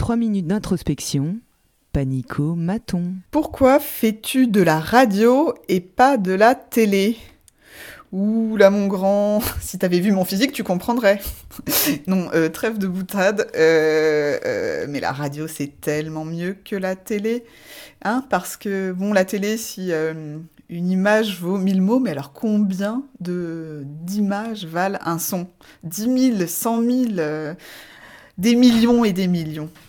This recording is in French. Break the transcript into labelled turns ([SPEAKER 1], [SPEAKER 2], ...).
[SPEAKER 1] 3 minutes d'introspection, Panico Maton.
[SPEAKER 2] Pourquoi fais-tu de la radio et pas de la télé ? Ouh là mon grand, si t'avais vu mon physique, tu comprendrais. Non, trêve de boutade, mais la radio c'est tellement mieux que la télé, hein, parce que bon la télé si une image vaut 1000 mots, mais alors combien d'images valent un son ? 10 000, 100 000, des millions et des millions.